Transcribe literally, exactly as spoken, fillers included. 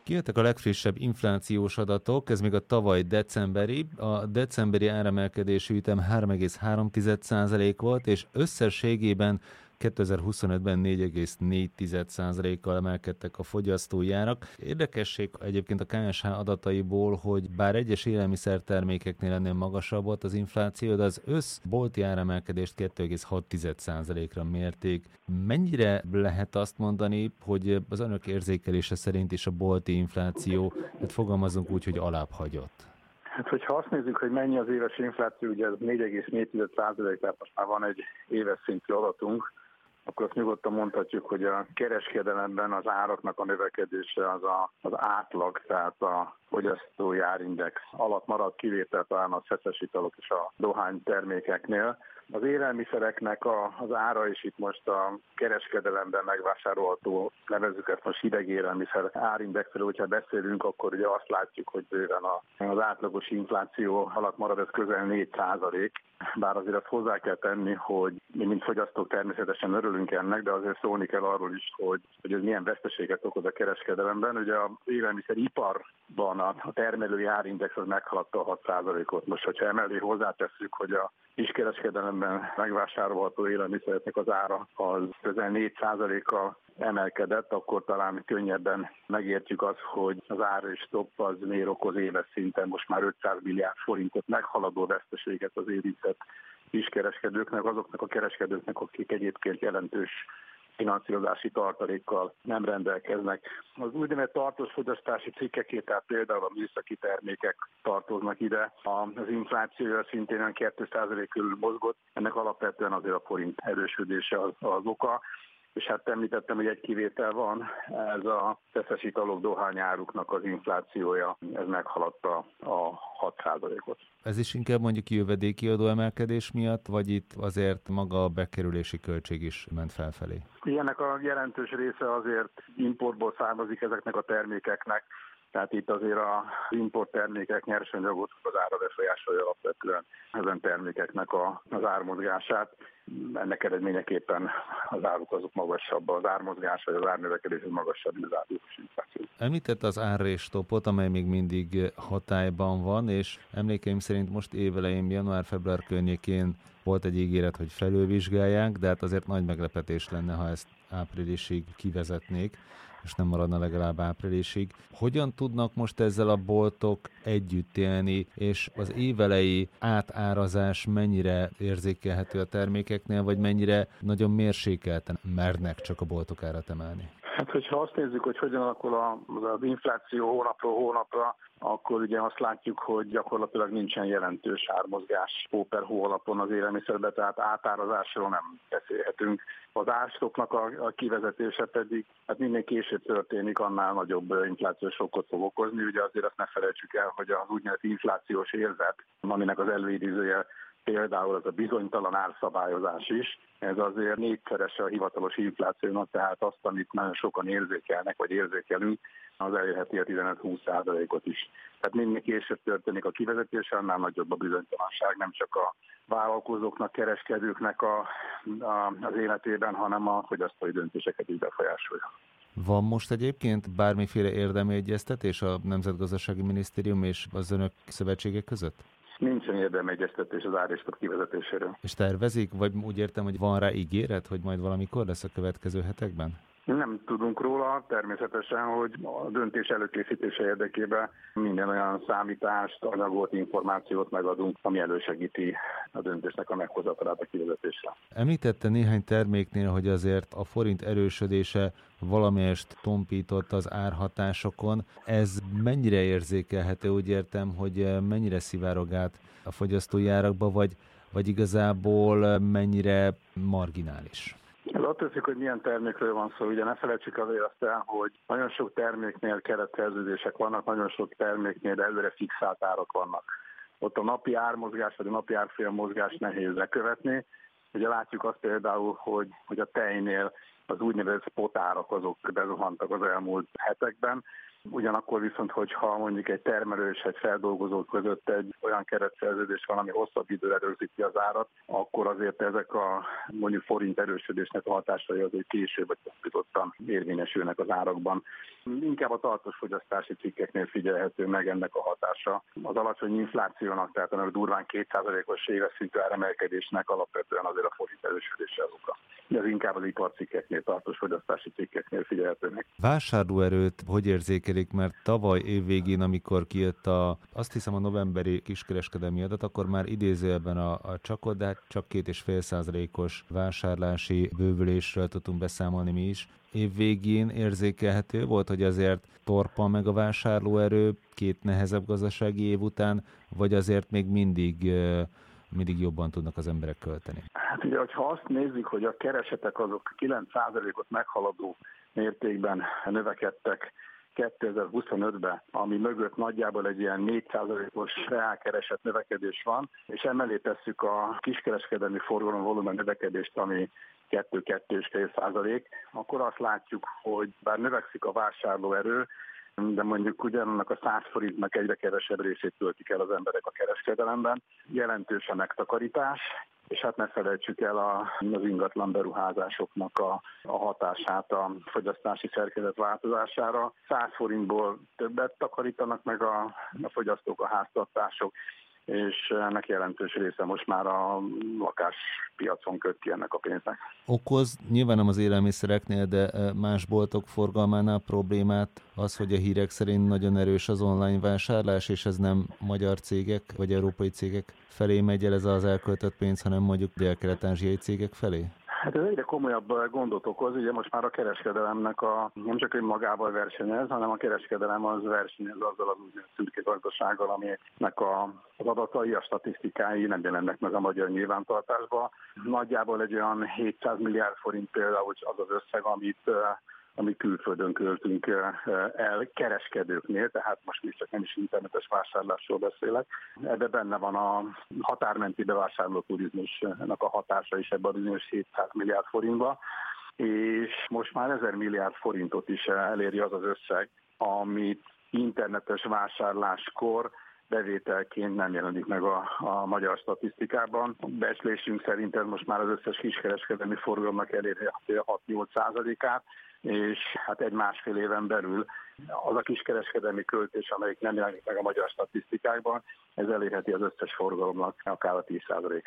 Kijöttek a legfrissebb inflációs adatok, ez még a tavaly decemberi. A decemberi áremelkedési ütem három egész három százalék volt, és összességében kétezer-huszonötben négy egész négy százalékkal emelkedtek a fogyasztói árak. Érdekesség egyébként a ká es há adataiból, hogy bár egyes élelmiszertermékeknél ennél magasabb volt az infláció, de az összbolti áremelkedést kettő egész hat százalékra mérték. Mennyire lehet azt mondani, hogy az önök érzékelése szerint is a bolti infláció, hát fogalmazunk úgy, hogy alább hagyott? Hát, hogyha azt nézzük, hogy mennyi az éves infláció, ugye ez négy egész négy százalék, tehát most már van egy éves szintű adatunk, akkor azt nyugodtan mondhatjuk, hogy a kereskedelemben az áraknak a növekedése az a, az átlag, tehát a fogyasztói árindex alatt marad, kivétel talán a szeszes italok és a dohány termékeknél. Az élelmiszereknek a, az ára is itt most a kereskedelemben megvásárolható, nevezzük ezt most hideg élelmiszer árindexről, hogyha beszélünk, akkor ugye azt látjuk, hogy bőven a, az átlagos infláció alatt marad, ez közel négy százalék. Bár azért azt hozzá kell tenni, hogy mi, mint fogyasztók természetesen örülünk ennek, de azért szólni kell arról is, hogy, hogy ez milyen veszteséget okoz a kereskedelemben. Ugye az élelmiszeriparban a, a termelői árindex az meghaladta a hat százalékot. Most, hogyha emellé hozzátesszük, hogy a kiskereskedelemben megvásárolható élelmiszereknek az ára az közel négy százalékkal emelkedett, akkor talán könnyebben megértjük azt, hogy az ár és stopp az miért okoz éves szinten most már ötszáz milliárd forintot meghaladó veszteséget az érintett kiskereskedőknek, azoknak a kereskedőknek, akik egyébként jelentős finanszírozási tartalékkal nem rendelkeznek. Az úgynevezett tartós fogyasztási cikkeké, tehát például a műszaki termékek tartoznak ide. Az inflációja szintén két százalék körül mozgott, ennek alapvetően azért a forint erősödése az, az oka. És hát említettem, hogy egy kivétel van, ez a szeszes italok, dohányáruknak az inflációja, ez meghaladta a hat százalékot. Ez is inkább mondjuk jövedéki adóemelkedés miatt, vagy itt azért maga a bekerülési költség is ment felfelé? Ilyenek a jelentős része azért importból származik ezeknek a termékeknek, tehát itt azért az importtermékek nyersanyagok az ára befolyásolja alapvetően ezen termékeknek a, az ármozgását. Ennek eredményeképpen az áruk azok magasabb, az ármozgás vagy az árnövekedés az magasabb, mint az árus infláció. Említett az árrésstoppot, amely még mindig hatályban van, és emlékeim szerint most évelején, január-február környékén volt egy ígéret, hogy felülvizsgálják, de hát azért nagy meglepetés lenne, ha ezt áprilisig kivezetnék, és nem maradna legalább áprilisig. Hogyan tudnak most ezzel a boltok együtt élni, és az évelei átárazás mennyire érzékelhető a termékeknél, vagy mennyire nagyon mérsékelten mernek csak a boltok árat emelni? Hát, hogyha azt nézzük, hogy hogyan alakul az infláció hónapról hónapra, akkor ugye azt látjuk, hogy gyakorlatilag nincsen jelentős ármozgás hó per hó alapon az élelmiszerbe, tehát átárazásról nem beszélhetünk. Az árstopnak a, a kivezetése pedig hát minél később történik, annál nagyobb inflációs sokkot fog okozni. Ugye azért azt ne felejtsük el, hogy az úgynevezett inflációs érzet, aminek az előidézője például ez a bizonytalan árszabályozás is, ez azért négyszerese a hivatalos inflációnak, tehát azt, amit nagyon sokan érzékelnek, vagy érzékelünk, az elérheti a tizenöt-húsz százalékot is. Tehát minél később történik a kivezetése, annál nagyobb a bizonytalanság, nem csak a vállalkozóknak, kereskedőknek a, a, az életében, hanem a fogyasztói döntéseket is befolyásolja. Van most egyébként bármiféle érdemi egyeztetés a Nemzetgazdasági Minisztérium és az önök szövetségek között? Nincsen érdemi egyeztetés az árréstok kivezetéséről. És tervezik, vagy úgy értem, hogy van rá ígéret, hogy majd valamikor lesz a következő hetekben? Nem tudunk róla, természetesen, hogy a döntés előkészítése érdekében minden olyan számítást, anyagot, információt megadunk, ami elősegíti a döntésnek a meghozatalát a kivezetésre. Említette néhány terméknél, hogy azért a forint erősödése valamelyest tompított az árhatásokon. Ez mennyire érzékelhető? Úgy értem, hogy mennyire szivárog át a fogyasztói árakba, vagy, vagy igazából mennyire marginális? Ez attól függ, hogy milyen termékről van szó. Ugye ne felejtsük azért azt el, hogy nagyon sok terméknél keretszerződések vannak, nagyon sok terméknél előre fixált árak vannak. Ott a napi ármozgás vagy a napi árfolyam mozgás nehéz lekövetni. Ugye látjuk azt például, hogy, hogy a tejnél az úgynevezett spot árak azok bezuhantak az elmúlt hetekben. Ugyanakkor viszont, hogyha mondjuk egy termelő és egy feldolgozó között egy olyan keretszerződés van, ami hosszabb időre rögzíti az árat, akkor azért ezek a mondjuk forint erősödésnek a hatásai azért később vagy tompítottan érvényesülnek az árakban. Inkább a tartós fogyasztási cikkeknél figyelhető meg ennek a hatása. Az alacsony inflációnak, tehát a durván két százalékos éves szintű áremelkedésnek alapvetően azért a forint erősödése az oka. De ez inkább az iparcikkeknél, tartós fogyasztási cikkeknél figyelhető meg. Vásárlóerőt hogy érzékelik, mert tavaly évvégén, amikor kijött a, azt hiszem a novemberi kiskereskedelmi adat, akkor már idézőjelben a, a csakot, de hát csak két és fél százalékos vásárlási bővülésről tudtunk beszámolni mi is. Évvégén érzékelhető volt, hogy azért torpan meg a vásárlóerő két nehezebb gazdasági év után, vagy azért még mindig, mindig jobban tudnak az emberek költeni? Hát ugye, hogyha azt nézzük, hogy a keresetek azok kilenc százalékot meghaladó mértékben növekedtek kétezer-huszonötben, ami mögött nagyjából egy ilyen négy százalékos reálkeresett növekedés van, és emellé tesszük a kiskereskedelmi forgalom volumen növekedést, ami kettő-kettő és fél százalék, akkor azt látjuk, hogy bár növekszik a vásárlóerő, de mondjuk ugyanannak a száz forintnak egyre kevesebb részét töltik el az emberek a kereskedelemben. Jelentős a megtakarítás, és hát ne felejtsük el a, az ingatlan beruházásoknak a, a hatását a fogyasztási szerkezet változására. száz forintból többet takarítanak meg a, a fogyasztók, a háztartások, és ennek jelentős része most már a lakáspiacon köt ki ennek a pénznek. Okoz nyilván nem az élelmiszereknél, de más boltok forgalmánál problémát az, hogy a hírek szerint nagyon erős az online vásárlás, és ez nem magyar cégek vagy európai cégek felé megy el ez az elköltött pénz, hanem mondjuk dél-kelet-ázsiai cégek felé? Hát ez egyre komolyabb gondot okoz, ugye most már a kereskedelemnek a, nem csak önmagával versenyez, hanem a kereskedelem az versenyez azzal az úgynevezett szürke gazdasággal, aminek a, az adatai, a statisztikái nem jelennek meg a magyar nyilvántartásba. Nagyjából egy olyan hétszáz milliárd forint például az az összeg, amit amit külföldön költünk el kereskedőknél, tehát most még csak nem is internetes vásárlásról beszélek. Ebben benne van a határmenti bevásárló turizmusnak a hatása is ebben a bizonyos hétszáz milliárd forintba, és most már ezer milliárd forintot is eléri az az összeg, amit internetes vásárláskor bevételként nem jelenik meg a, a magyar statisztikában. Becslésünk szerint ez most már az összes kiskereskedelmi forgalomnak elérheti a hat-nyolc százalékát, és hát egy másfél éven belül az a kiskereskedelmi költés, amelyik nem jelenik meg a magyar statisztikákban, ez elérheti az összes forgalomnak akár a tíz százalékát.